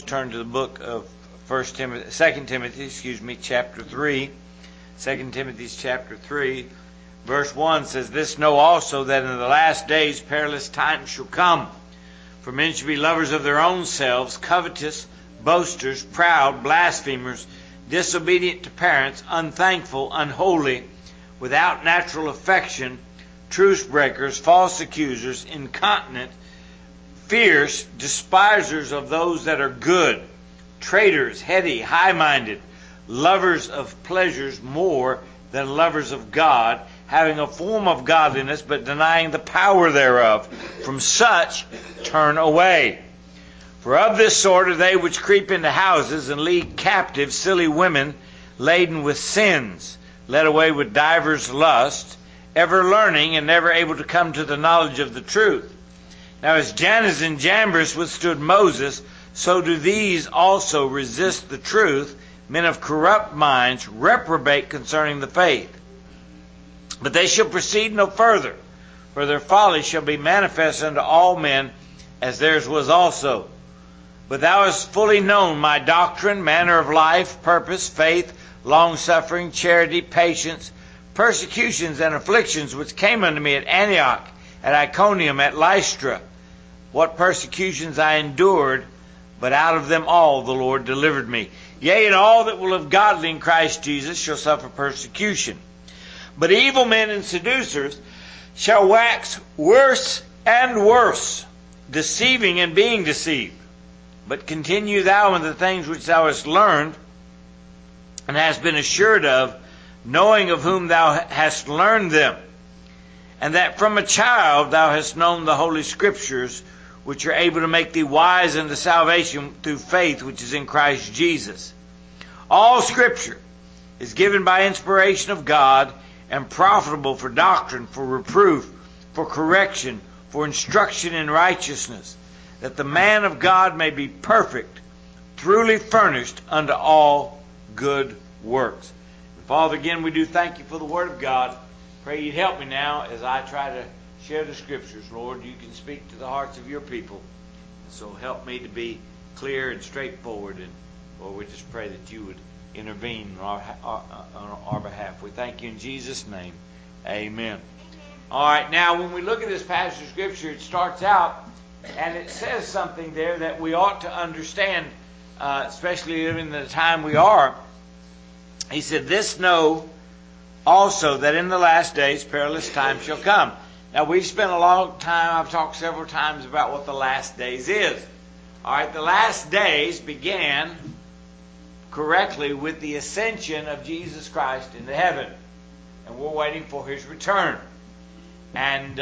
turn to the book of 2 Timothy, chapter 3. 2 Timothy chapter 3, verse 1 says, "This know also that in the last days perilous times shall come. For men shall be lovers of their own selves, covetous, boasters, proud, blasphemers, disobedient to parents, unthankful, unholy, without natural affection, truce breakers, false accusers, incontinent, fierce, despisers of those that are good, traitors, heady, high-minded, lovers of pleasures more than lovers of God, having a form of godliness, but denying the power thereof. From such turn away. For of this sort are they which creep into houses, and lead captive silly women, laden with sins, led away with divers lusts, ever learning, and never able to come to the knowledge of the truth. Now as Jannes and Jambres withstood Moses, so do these also resist the truth. Men of corrupt minds reprobate concerning the faith. But they shall proceed no further, for their folly shall be manifest unto all men, as theirs was also. But thou hast fully known my doctrine, manner of life, purpose, faith, long-suffering, charity, patience, persecutions and afflictions which came unto me at Antioch, at Iconium, at Lystra. What persecutions I endured, but out of them all the Lord delivered me. Yea, and all that will live godly in Christ Jesus shall suffer persecution. But evil men and seducers shall wax worse and worse, deceiving and being deceived. But continue thou in the things which thou hast learned, and hast been assured of, knowing of whom thou hast learned them, and that from a child thou hast known the Holy Scriptures, which are able to make thee wise unto salvation through faith which is in Christ Jesus. All Scripture is given by inspiration of God, and profitable for doctrine, for reproof, for correction, for instruction in righteousness, that the man of God may be perfect, truly furnished unto all good works." And Father, again, we do thank you for the Word of God. Pray you'd help me now as I try to share the Scriptures. Lord, you can speak to the hearts of your people. So help me to be clear and straightforward. And Lord, we just pray that you would intervene on our behalf. We thank you in Jesus' name. Amen. All right, now when we look at this passage of Scripture, it starts out and it says something there that we ought to understand, especially in the time we are. He said, "This know also that in the last days perilous times shall come." Now we've spent a long time, I've talked several times about what the last days is. All right, the last days began correctly with the ascension of Jesus Christ into heaven. And we're waiting for his return. And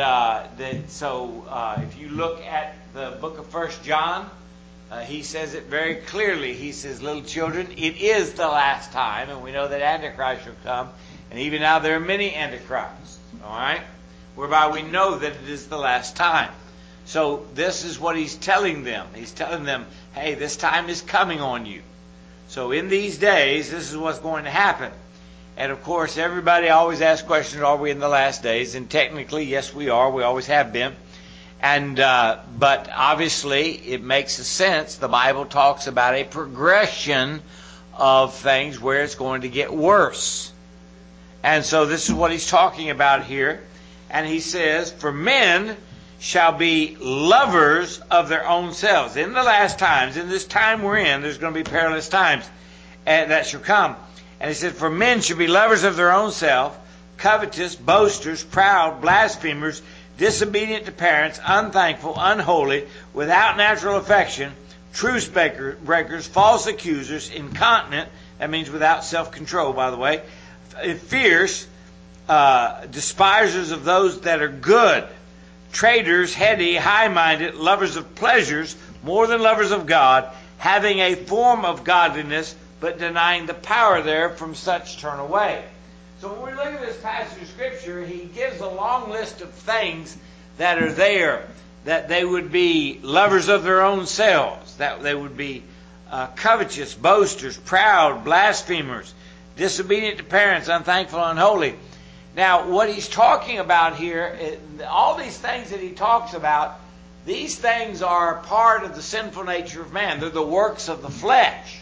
if you look at the book of 1 John, he says it very clearly. He says, "Little children, it is the last time." And we know that Antichrist shall come. And even now there are many Antichrists. All right? Whereby we know that it is the last time. So this is what he's telling them. He's telling them, hey, this time is coming on you. So in these days, this is what's going to happen. And of course, everybody always asks questions, are we in the last days? And technically, yes, we are. We always have been. And but obviously, it makes a sense. The Bible talks about a progression of things where it's going to get worse. And so this is what he's talking about here. And he says, "For men shall be lovers of their own selves." In the last times, in this time we're in, there's going to be perilous times that shall come. And he said, "For men shall be lovers of their own self, covetous, boasters, proud, blasphemers, disobedient to parents, unthankful, unholy, without natural affection, truce breakers, false accusers, incontinent," that means without self-control, by the way, "fierce, despisers of those that are good, traitors, heady, high-minded, lovers of pleasures more than lovers of God, having a form of godliness, but denying the power thereof. From such turn away." So when we look at this passage of Scripture, he gives a long list of things that are there, that they would be lovers of their own selves, that they would be covetous, boasters, proud, blasphemers, disobedient to parents, unthankful, unholy. Now, what he's talking about here, all these things that he talks about, These things are part of the sinful nature of man. They're the works of the flesh.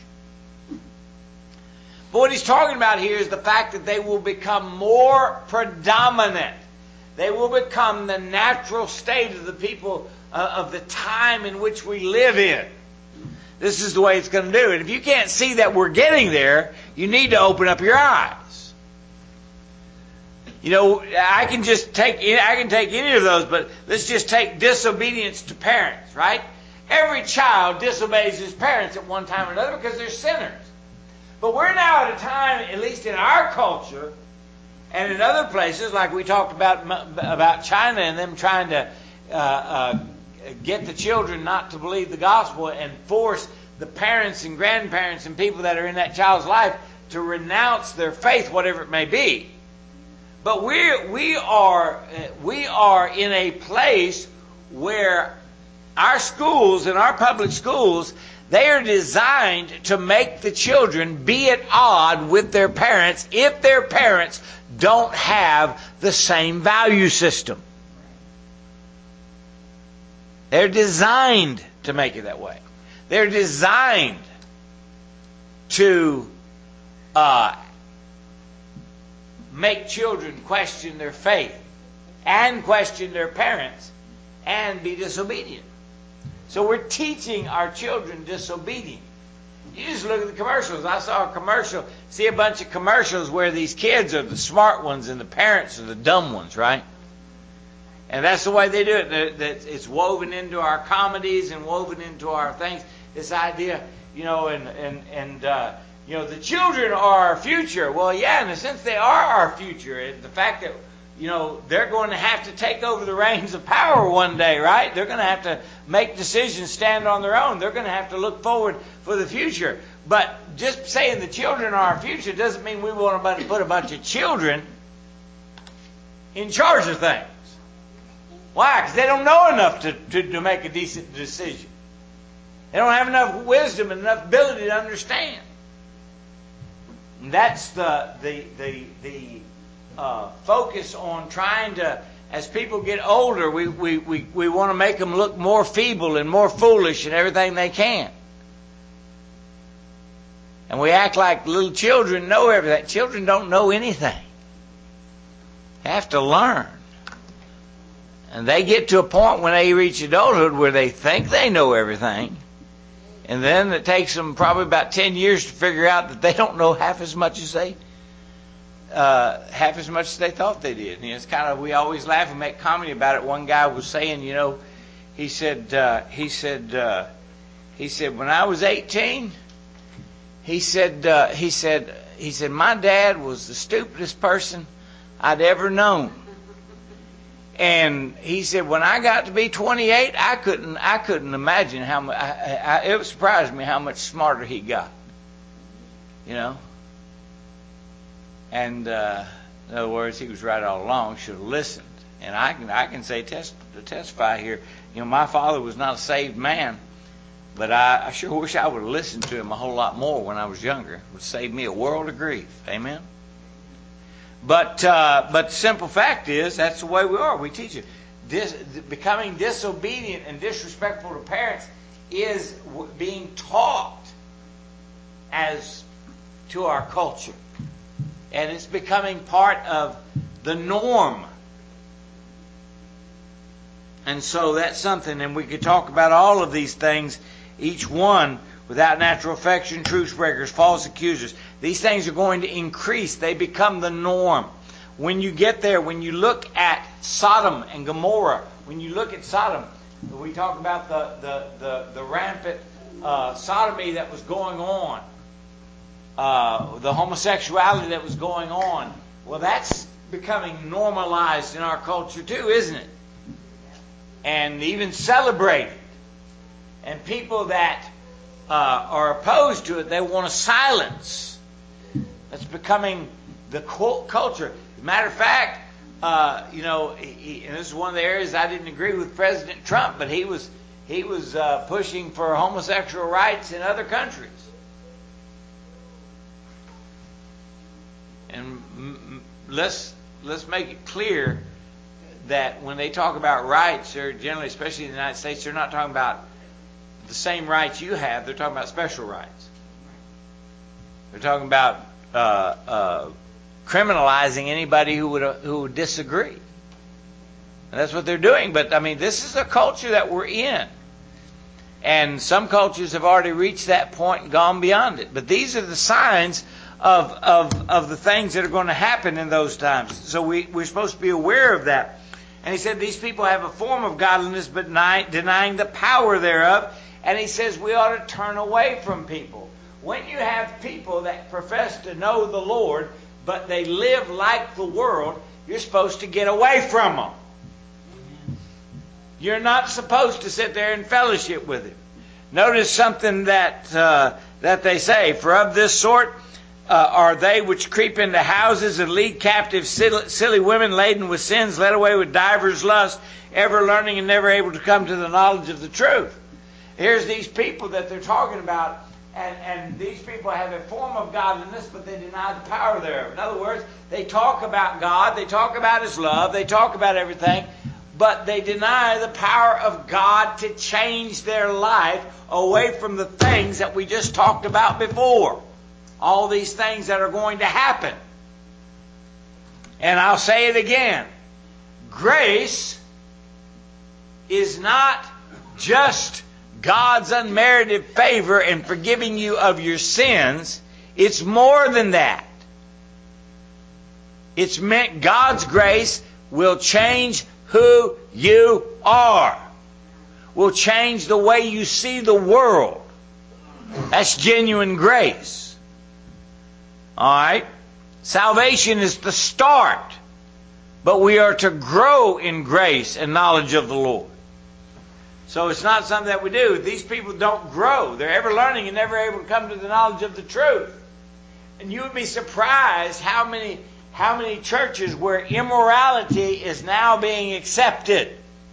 But what he's talking about here is the fact that they will become more predominant. They will become the natural state of the people of the time in which we live in. This is the way it's going to do it. If you can't see that we're getting there, you need to open up your eyes. You know, I can take any of those, but let's just take disobedience to parents, right? Every child disobeys his parents at one time or another because they're sinners. But we're now at a time, at least in our culture, and in other places, like we talked about China and them trying to get the children not to believe the gospel and force the parents and grandparents and people that are in that child's life to renounce their faith, whatever it may be. But we are in a place where our schools and our public schools, they are designed to make the children be at odds with their parents if their parents don't have the same value system. They're designed to make it that way. They're designed to make children question their faith and question their parents and be disobedient. So we're teaching our children disobedience. You just look at the commercials. I saw a commercial, see a bunch of commercials where these kids are the smart ones and the parents are the dumb ones, right? And that's the way they do it. It's woven into our comedies and woven into our things. This idea, the children are our future. Well, yeah, in a sense they are our future. The fact that, they're going to have to take over the reins of power one day, right? They're going to have to make decisions, stand on their own. They're going to have to look forward for the future. But just saying the children are our future doesn't mean we want to put a bunch of children in charge of things. Why? Because they don't know enough to make a decent decision. They don't have enough wisdom and enough ability to understand. And that's the focus on trying to, as people get older, we want to make them look more feeble and more foolish and everything they can. And we act like little children know everything. Children don't know anything. They have to learn. And they get to a point when they reach adulthood where they think they know everything. And then it takes them probably about 10 years to figure out that they don't know half as much as they thought they did. And it's kind of, we always laugh and make comedy about it. One guy was saying, he said when I was 18, he said my dad was the stupidest person I'd ever known. And he said, when I got to be 28, I couldn't imagine how much. It surprised me how much smarter he got. And in other words, he was right all along. Should have listened. And I can say testify here. My father was not a saved man, but I sure wish I would have listened to him a whole lot more when I was younger. It would save me a world of grief. Amen. But the simple fact is, that's the way we are. We teach it. Becoming disobedient and disrespectful to parents is being taught as to our culture. And it's becoming part of the norm. And so that's something, and we could talk about all of these things, each one, without natural affection, truce breakers, false accusers. These things are going to increase. They become the norm. When you get there, when you look at Sodom and Gomorrah, when you look at Sodom, we talk about the rampant sodomy that was going on, the homosexuality that was going on. Well, that's becoming normalized in our culture too, isn't it? And even celebrated. And people that are opposed to it, they want to silence. That's becoming the culture. As a matter of fact, and this is one of the areas I didn't agree with President Trump, but he was pushing for homosexual rights in other countries. And let's make it clear that when they talk about rights, they're generally, especially in the United States, they're not talking about the same rights you have. They're talking about special rights. They're talking about criminalizing anybody who would disagree. And that's what they're doing. But I mean, this is a culture that we're in. And some cultures have already reached that point and gone beyond it. But these are the signs of the things that are going to happen in those times. So we're supposed to be aware of that. And he said these people have a form of godliness but denying the power thereof. And he says we ought to turn away from people. When you have people that profess to know the Lord, but they live like the world, you're supposed to get away from them. You're not supposed to sit there and fellowship with him. Notice something that they say. For of this sort are they which creep into houses and lead captive silly women laden with sins, led away with divers lusts, ever learning and never able to come to the knowledge of the truth. Here's these people that they're talking about, and these people have a form of godliness, but they deny the power thereof. In other words, they talk about God, they talk about His love, they talk about everything, but they deny the power of God to change their life away from the things that we just talked about before. All these things that are going to happen. And I'll say it again. Grace is not just God's unmerited favor in forgiving you of your sins. It's more than that. It's meant God's grace will change who you are. Will change the way you see the world. That's genuine grace. Alright? Salvation is the start. But we are to grow in grace and knowledge of the Lord. So it's not something that we do. These people don't grow. They're ever learning and never able to come to the knowledge of the truth. And you would be surprised how many churches where immorality is now being accepted.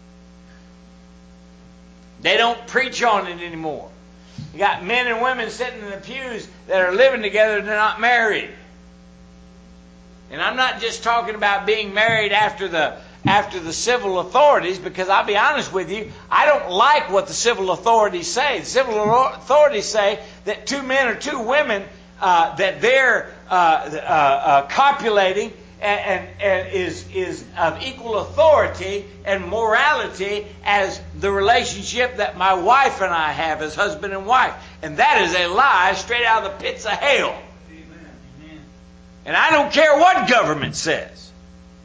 They don't preach on it anymore. You got men and women sitting in the pews that are living together and they're not married. And I'm not just talking about being married after the civil authorities, because I'll be honest with you, I don't like what the civil authorities say. The civil authorities say that 2 men or 2 women that they're copulating and is of equal authority and morality as the relationship that my wife and I have as husband and wife. And that is a lie straight out of the pits of hell. Amen. And I don't care what government says.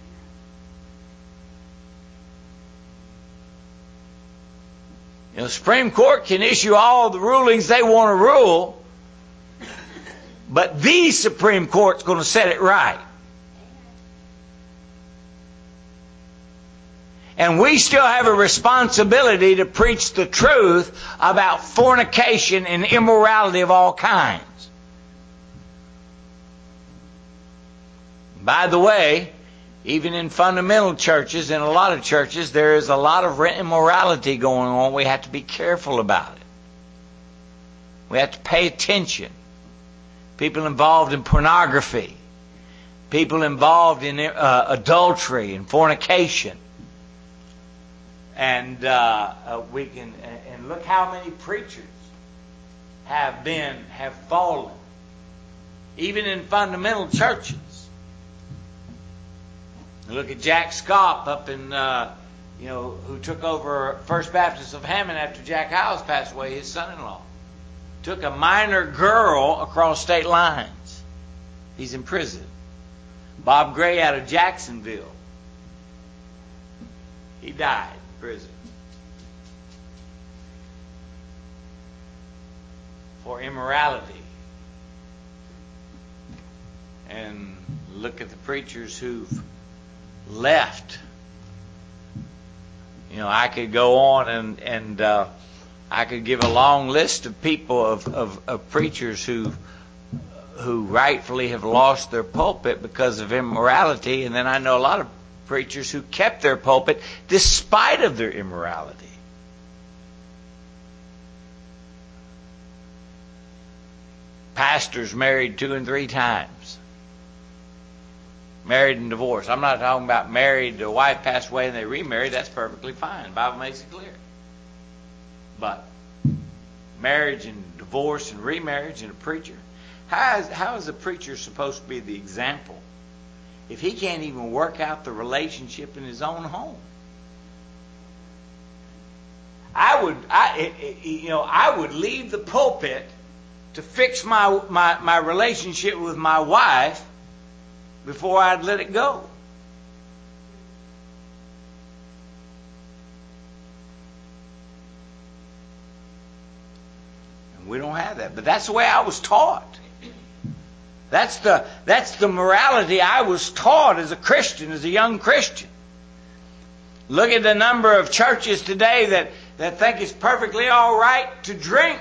You know, the Supreme Court can issue all the rulings they want to rule, but the Supreme Court's going to set it right. And we still have a responsibility to preach the truth about fornication and immorality of all kinds. By the way, even in fundamental churches, in a lot of churches, there is a lot of immorality going on. We have to be careful about it. We have to pay attention. People involved in pornography. People involved in adultery and fornication. And and look how many preachers have fallen, even in fundamental churches. Look at Jack Scopp up in who took over First Baptist of Hammond after Jack Howes passed away, his son-in-law. Took a minor girl across state lines. He's in prison. Bob Gray out of Jacksonville. He died. Prison for immorality. And look at the preachers who've left. You know, I could go on and I could give a long list of people of preachers who rightfully have lost their pulpit because of immorality, and then I know a lot of preachers who kept their pulpit despite of their immorality. Pastors married 2 and 3 times. Married and divorced. I'm not talking about married, the wife passed away and they remarried. That's perfectly fine. The Bible makes it clear. But marriage and divorce and remarriage and a preacher, how is a preacher supposed to be the example if he can't even work out the relationship in his own home? I would leave the pulpit to fix my relationship with my wife before I'd let it go. And we don't have that. But that's the way I was taught. That's the morality I was taught as a Christian, as a young Christian. Look at the number of churches today that think it's perfectly all right to drink.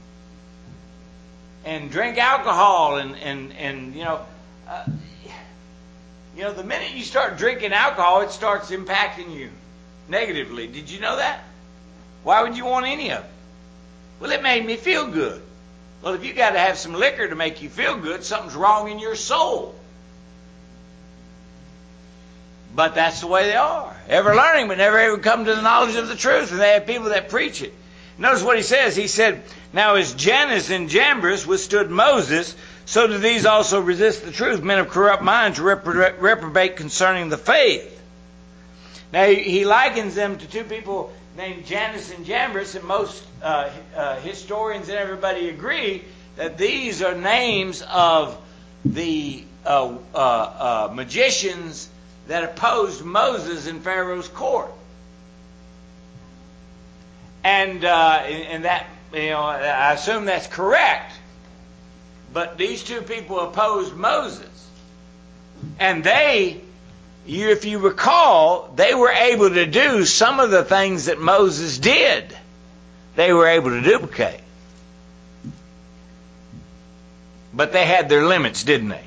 And drink alcohol and the minute you start drinking alcohol, it starts impacting you negatively. Did you know that? Why would you want any of it? Well, it made me feel good. Well, if you got to have some liquor to make you feel good, something's wrong in your soul. But that's the way they are. Ever learning, but never ever come to the knowledge of the truth. And they have people that preach it. Notice what he says. He said, now as Jannes and Jambres withstood Moses, so do these also resist the truth. Men of corrupt minds reprobate concerning the faith. Now he likens them to two people named Jannes and Jambres, and most historians and everybody agree that these are names of the magicians that opposed Moses in Pharaoh's court. And that, I assume that's correct. But these two people opposed Moses. And if you recall, they were able to do some of the things that Moses did. They were able to duplicate. But they had their limits, didn't they?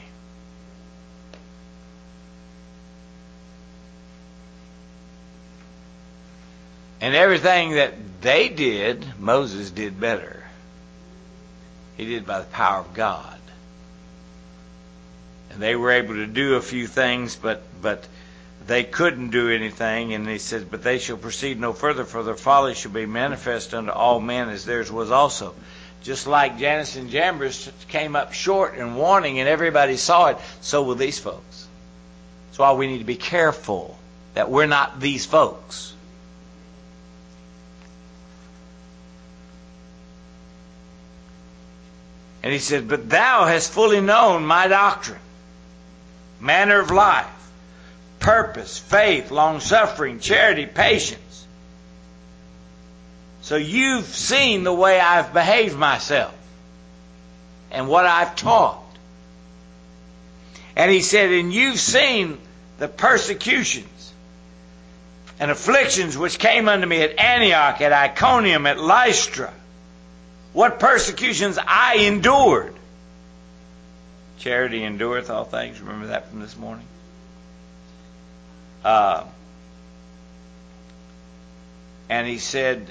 And everything that they did, Moses did better. He did by the power of God. And they were able to do a few things, but they couldn't do anything. And he says, but they shall proceed no further, for their folly shall be manifest unto all men, as theirs was also. Just like Jannes and Jambres came up short in warning and everybody saw it, so will these folks. That's why we need to be careful that we're not these folks. And he said, but thou hast fully known my doctrine, manner of life, purpose, faith, long-suffering, charity, patience. So you've seen the way I've behaved myself and what I've taught. And he said, and you've seen the persecutions and afflictions which came unto me at Antioch, at Iconium, at Lystra. What persecutions I endured. Charity endureth all things. Remember that from this morning? And he said,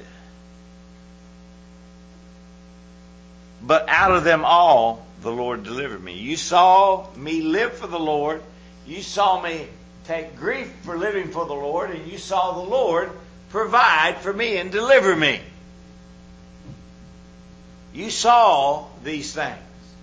but out of them all the Lord delivered me. You saw me live for the Lord. You saw me take grief for living for the Lord. And you saw the Lord provide for me and deliver me. You saw these things.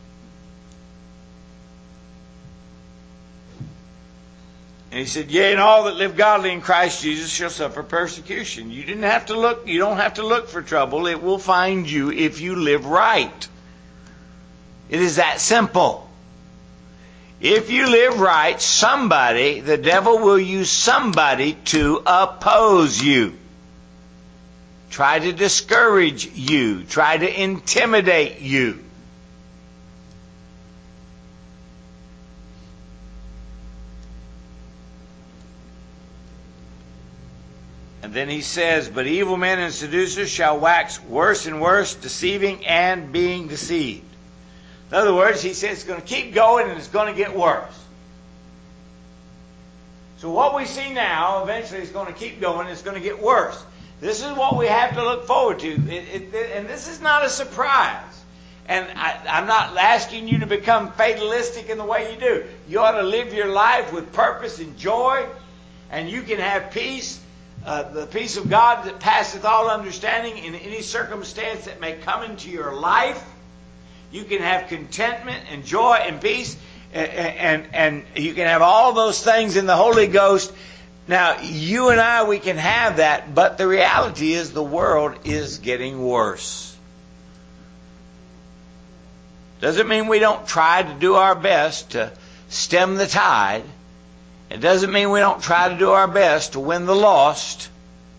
And he said, yea, and all that live godly in Christ Jesus shall suffer persecution. You don't have to look for trouble. It will find you if you live right. It is that simple. If you live right, the devil will use somebody to oppose you. Try to discourage you. Try to intimidate you. And then he says, but evil men and seducers shall wax worse and worse, deceiving and being deceived. In other words, he says it's going to keep going and it's going to get worse. So what we see now, eventually it's going to keep going and it's going to get worse. This is what we have to look forward to. And this is not a surprise. And I'm not asking you to become fatalistic in the way you do. You ought to live your life with purpose and joy, and you can have peace, the peace of God that passeth all understanding in any circumstance that may come into your life. You can have contentment and joy and peace, and you can have all those things in the Holy Ghost. Now, you and I, we can have that, but the reality is the world is getting worse. Doesn't mean we don't try to do our best to stem the tide. It doesn't mean we don't try to do our best to win the lost.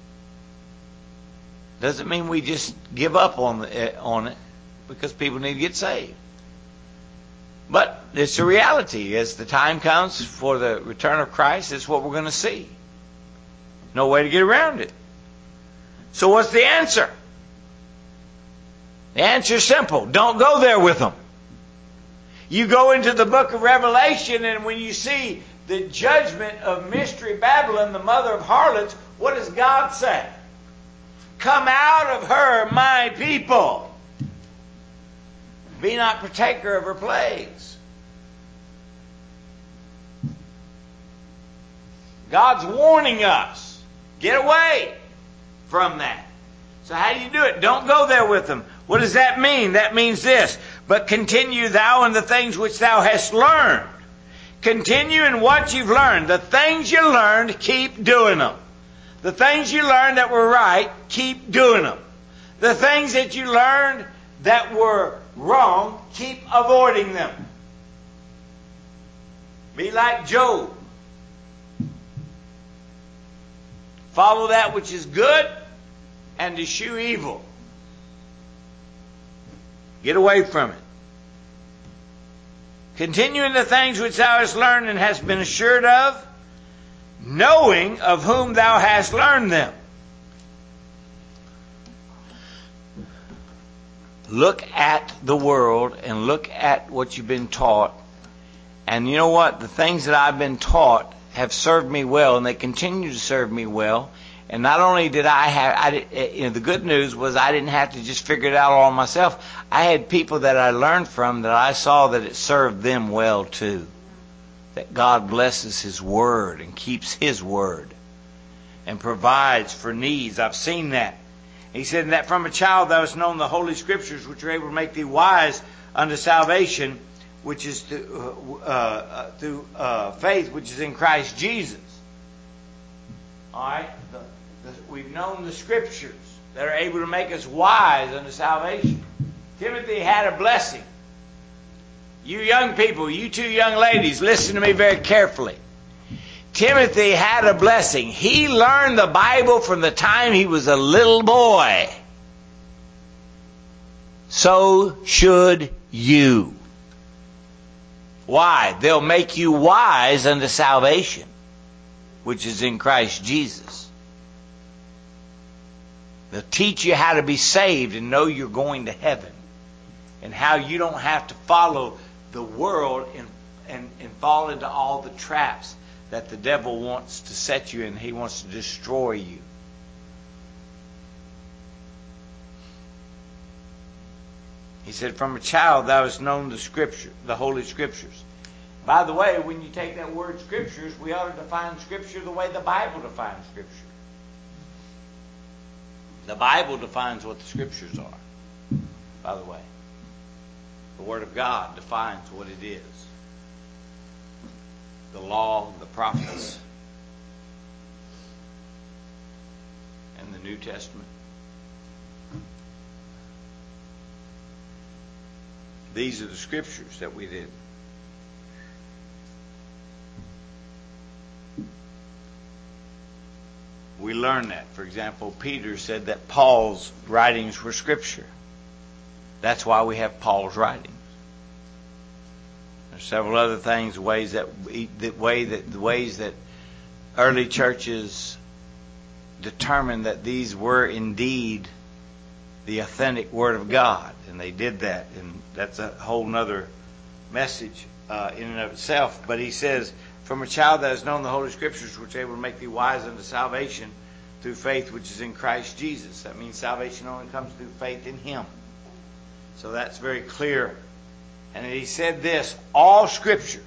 Doesn't mean we just give up on it because people need to get saved. But it's a reality. As the time comes for the return of Christ, it's what we're going to see. No way to get around it. So what's the answer? The answer is simple. Don't go there with them. You go into the book of Revelation, and when you see the judgment of Mystery Babylon, the mother of harlots, what does God say? Come out of her, my people. Be not partaker of her plagues. God's warning us. Get away from that. So how do you do it? Don't go there with them. What does that mean? That means this. But continue thou in the things which thou hast learned. Continue in what you've learned. The things you learned, keep doing them. The things you learned that were right, keep doing them. The things that you learned that were wrong, keep avoiding them. Be like Job. Follow that which is good and eschew evil. Get away from it. Continue in the things which thou hast learned and hast been assured of, knowing of whom thou hast learned them. Look at the world and look at what you've been taught. And you know what? The things that I've been taught have served me well, and they continue to serve me well. And not only did the good news was I didn't have to just figure it out all myself. I had people that I learned from that I saw that it served them well too. That God blesses His Word and keeps His Word and provides for needs. I've seen that. He said that from a child thou hast known the Holy Scriptures, which are able to make thee wise unto salvation, which is through faith, which is in Christ Jesus. All right? We've known the Scriptures that are able to make us wise unto salvation. Timothy had a blessing. You young people, you two young ladies, listen to me very carefully. Timothy had a blessing. He learned the Bible from the time he was a little boy. So should you. Why? They'll make you wise unto salvation, which is in Christ Jesus. They'll teach you how to be saved and know you're going to heaven, and how you don't have to follow the world and fall into all the traps that the devil wants to set you in. He wants to destroy you. He said, from a child thou hast known the Scripture, the Holy Scriptures. By the way, when you take that word Scriptures, we ought to define Scripture the way the Bible defines Scripture. The Bible defines what the Scriptures are, by the way. The Word of God defines what it is. The law, the prophets, and the New Testament. These are the Scriptures that we did. We learn that. For example, Peter said that Paul's writings were Scripture. That's why we have Paul's writings. There's several other things, the ways that early churches determined that these were indeed the authentic Word of God, and they did that, and that's a whole nother message in and of itself. But he says, from a child that has known the Holy Scriptures, which are able to make thee wise unto salvation through faith which is in Christ Jesus. That means salvation only comes through faith in Him. So that's very clear. And he said this, all Scripture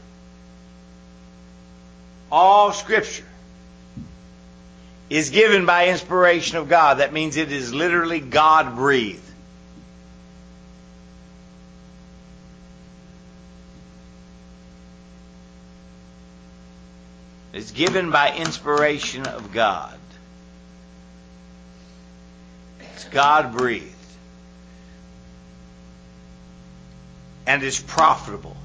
is given by inspiration of God. That means it is literally God-breathed. It's given by inspiration of God. It's God-breathed. And is profitable.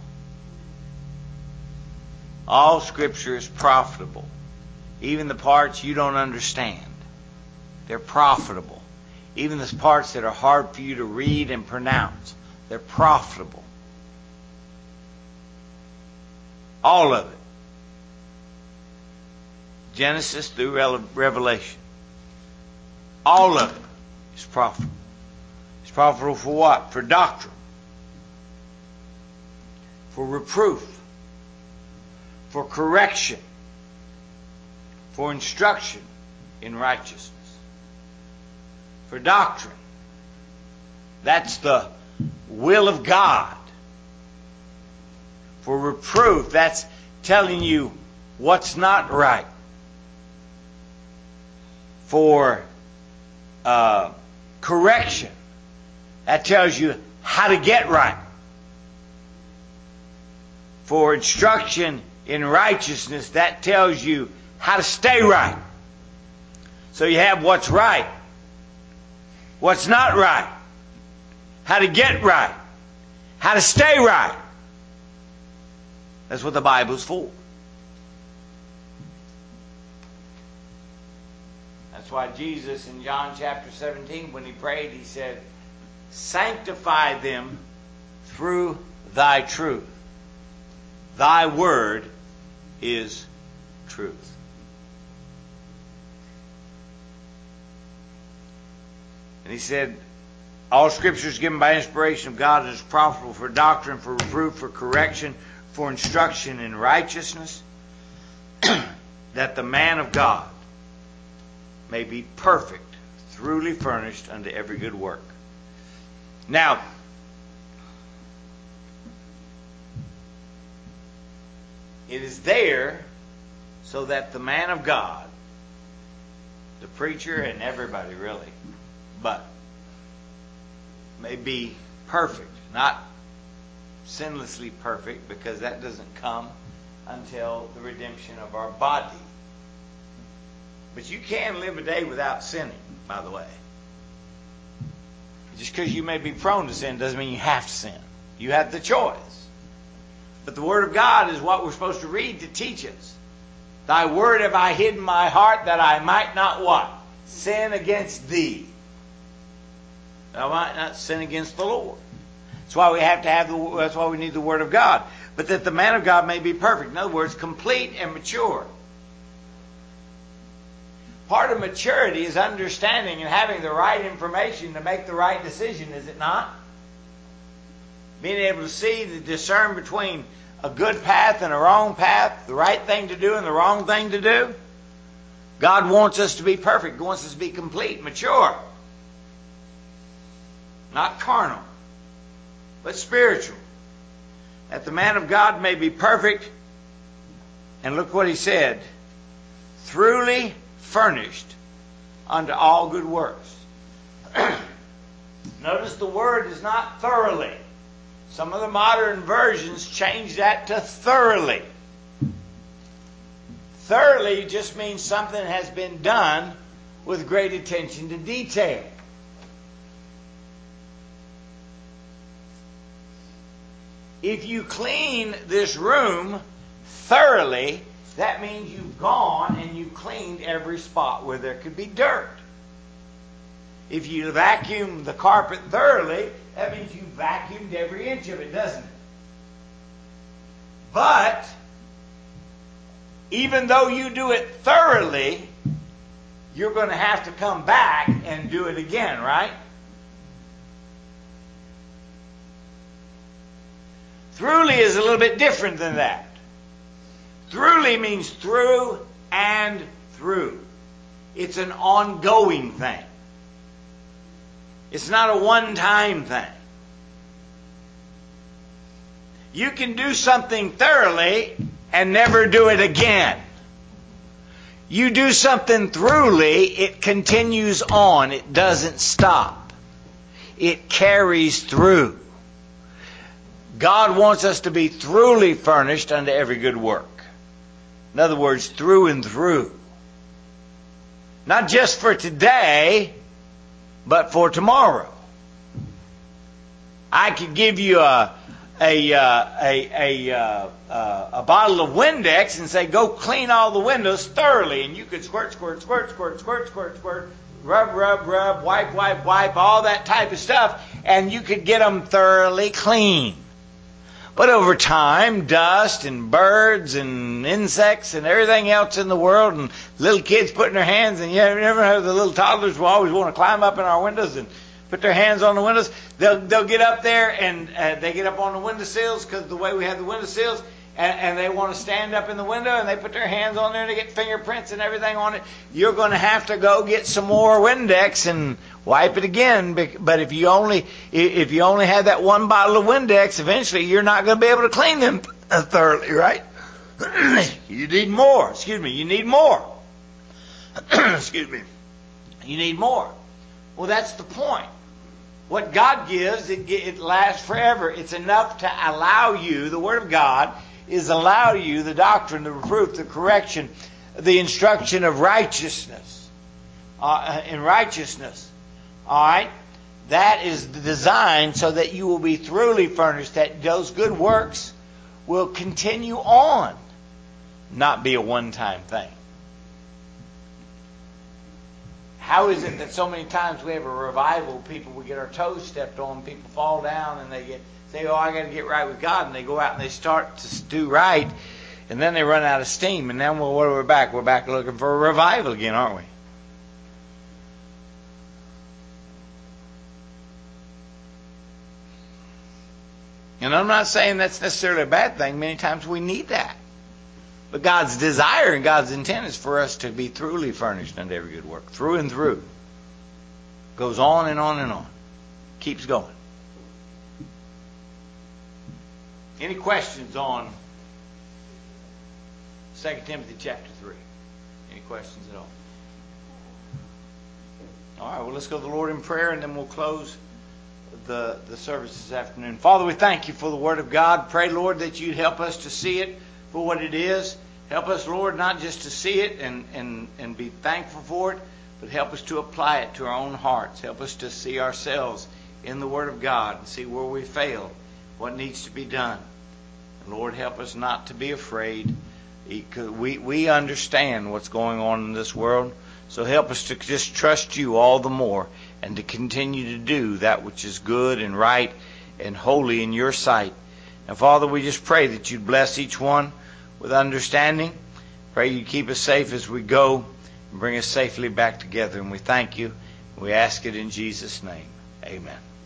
All Scripture is profitable. Even the parts you don't understand. They're profitable. Even the parts that are hard for you to read and pronounce. They're profitable. All of it. Genesis through Revelation. All of it is profitable. It's profitable for what? For doctrine. For reproof. For correction. For instruction in righteousness. For doctrine. That's the will of God. For reproof, that's telling you what's not right. For correction, that tells you how to get right. For instruction in righteousness, that tells you how to stay right. So you have what's right, what's not right, how to get right, how to stay right. That's what the Bible's for. That's why Jesus in John chapter 17, when he prayed, he said, sanctify them through thy truth. Thy word is truth. And he said, all Scripture is given by inspiration of God and is profitable for doctrine, for reproof, for correction, for instruction in righteousness, that the man of God may be perfect, thoroughly furnished unto every good work. Now, it is there so that the man of God, the preacher and everybody really, but may be perfect, not sinlessly perfect, because that doesn't come until the redemption of our body. But you can live a day without sinning, by the way. Just because you may be prone to sin doesn't mean you have to sin. You have the choice. But the Word of God is what we're supposed to read to teach us. Thy word have I hid in my heart that I might not what? Sin against thee. That I might not sin against the Lord. That's why we have to have that's why we need the Word of God. But that the man of God may be perfect. In other words, complete and mature. Part of maturity is understanding and having the right information to make the right decision, is it not? Being able to see, to discern between a good path and a wrong path, the right thing to do and the wrong thing to do. God wants us to be perfect. He wants us to be complete, mature. Not carnal, but spiritual. That the man of God may be perfect. And look what he said. Thoroughly furnished unto all good works. Notice the word is not thoroughly. Some of the modern versions change that to thoroughly. Thoroughly just means something has been done with great attention to detail. If you clean this room thoroughly, that means you've gone and you've cleaned every spot where there could be dirt. If you vacuum the carpet thoroughly, that means you vacuumed every inch of it, doesn't it? But, even though you do it thoroughly, you're going to have to come back and do it again, right? Thoroughly is a little bit different than that. Thoroughly means through and through. It's an ongoing thing. It's not a one-time thing. You can do something thoroughly and never do it again. You do something thoroughly, it continues on. It doesn't stop. It carries through. God wants us to be thoroughly furnished unto every good work. In other words, through and through. Not just for today, but for tomorrow. I could give you a bottle of Windex and say, go clean all the windows thoroughly, and you could squirt, rub, wipe, all that type of stuff, and you could get them thoroughly clean. But over time, dust and birds and insects and everything else in the world, and little kids putting their hands, and you never know, the little toddlers will always want to climb up in our windows and put their hands on the windows. They'll get up there, and they get up on the windowsills because of the way we have the windowsills, and they want to stand up in the window, and they put their hands on there, and they get fingerprints and everything on it. You're going to have to go get some more Windex and wipe it again. But if you only have that one bottle of Windex, eventually you're not going to be able to clean them thoroughly, right? You need more. You need more. You need more. Well, that's the point. What God gives, it lasts forever. It's enough to allow you, the Word of God, is allow you the doctrine, the reproof, the correction, the instruction of righteousness. In righteousness. All right? That is designed so that you will be thoroughly furnished, that those good works will continue on, not be a one-time thing. How is it that so many times we have a revival, we get our toes stepped on, people fall down, and they say, oh, I got to get right with God, and they go out and they start to do right, and then they run out of steam, and then we're back. We're back looking for a revival again, aren't we? And I'm not saying that's necessarily a bad thing. Many times we need that. But God's desire and God's intent is for us to be thoroughly furnished unto every good work. Through and through. Goes on and on and on. Keeps going. Any questions on 2 Timothy chapter 3? Any questions at all? All right, well, let's go to the Lord in prayer, and then we'll close the service this afternoon. Father, we thank you for the Word of God. Pray, Lord, that you'd help us to see it for what it is. Help us, Lord, not just to see it and be thankful for it, but help us to apply it to our own hearts. Help us to see ourselves in the Word of God and see where we fail, what needs to be done. And Lord, help us not to be afraid. We understand what's going on in this world, so help us to just trust you all the more and to continue to do that which is good and right and holy in your sight. And Father, we just pray that you'd bless each one with understanding. Pray you keep us safe as we go and bring us safely back together. And we thank you. We ask it in Jesus' name. Amen.